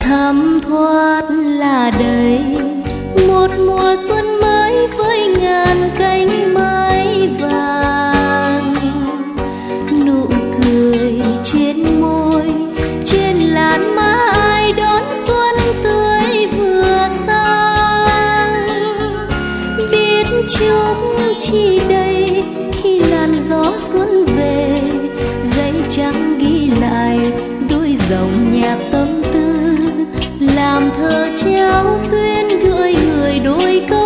thấm thoát là đây một mùa xuân mới với ngàn cánh mai vàng, nụ cười trên môi trên làn má ai đón xuân tươi vừa sang, biết chúc chi đây khi làn gió xuân về, giấy trắng ghi lại đôi dòng nhạc tâm tư, làm thơ trao duyên gửi người đôi câu